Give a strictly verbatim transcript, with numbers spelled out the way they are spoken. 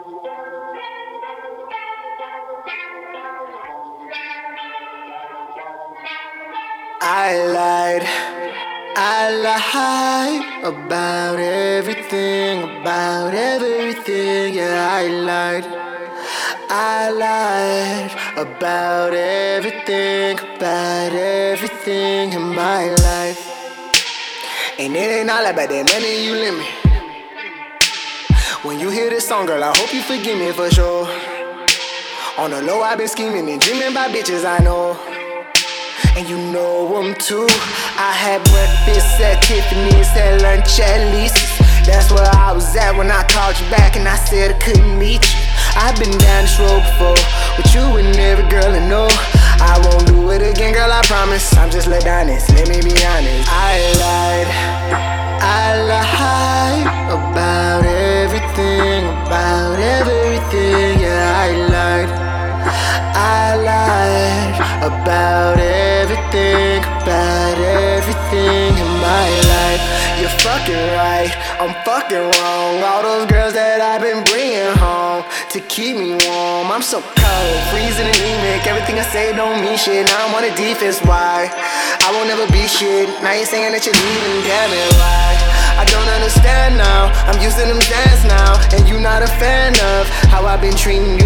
I lied, I lied about everything, about everything, yeah, I lied. I lied about everything, about everything in my life. And it ain't all about that money you lend me. When you hear this song, girl, I hope you forgive me for sure. On the low, I've been scheming and dreaming about bitches I know. And you know them too. I had breakfast at Tiffany's, had lunch at Lisa's. That's where I was at when I called you back and I said I couldn't meet you. I've been down this road before, with you and every girl I know. I won't do it again, girl, I promise. I'm just let honest, let me be honest. I lied, I lied about everything, about everything, yeah, I lied. I lied about everything, about everything in my life. You're fucking right, I'm fucking wrong. All those girls that I've been bringing home to keep me warm. I'm so cold, freezing anemic. Everything I say don't mean shit. Now I'm on the defense, why? I won't ever be shit. Now you're saying that you're leaving, damn it, why? I don't understand now, I'm used to them dance now. And you not a fan of how I've been treating you.